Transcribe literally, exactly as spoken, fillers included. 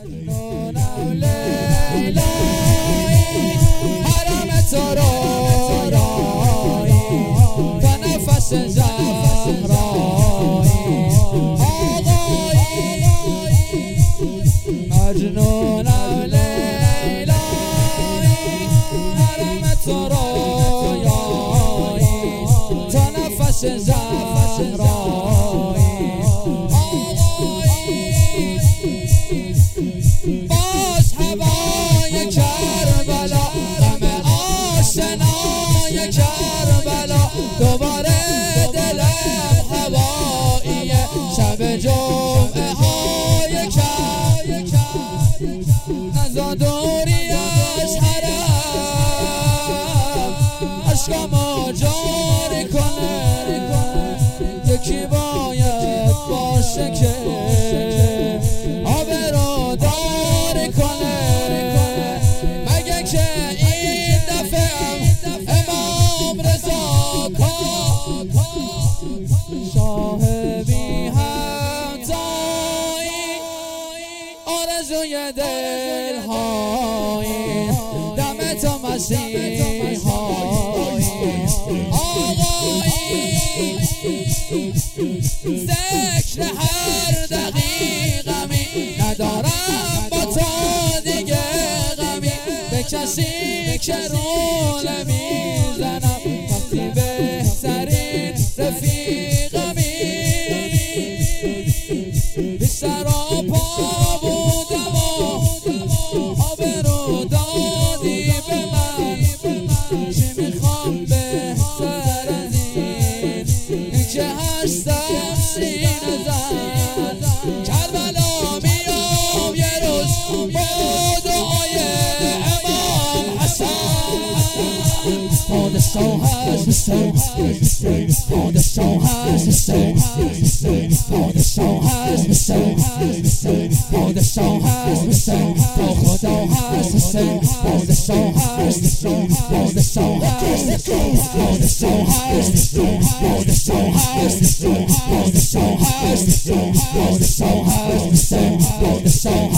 مجنونم لیلایی حرم تو رویایی و نفس زهرایی آقایی مجنونم لیلایی حرم تو رویایی تا نفس زهرایی باز هوای کربلا غم آشنای کربلا دوباره دلم هوایی شب جمعه های کرد نزادوریش حرم عشقمو جاری کنه یکی باید باشه که صاحبی همتایی آرزوی دلهایی دم تو مسیحایی آقایی ذکر هر دقیقمی ندارم با تو دیگه غمی به کسی که رو نمیزنم وقتی بهترین رفیقمی بی سر و پا بودم و آبرو دادی به من چی میخوام بهتر از این این که هستم سینه زن کربلا میام یه روز با دعای امام حسن Oh, the soul has the soul has the soul. Oh, the soul has the soul has the soul. Oh, the soul has the soul has the soul. Oh, the soul has the soul. Oh, Khuda has the soul. Oh, the soul has the soul. Oh, the soul has the soul. Oh, the soul has the soul. Oh, the soul has the soul. Oh, the soul has the soul. Oh, the soul has the soul. Oh, the soul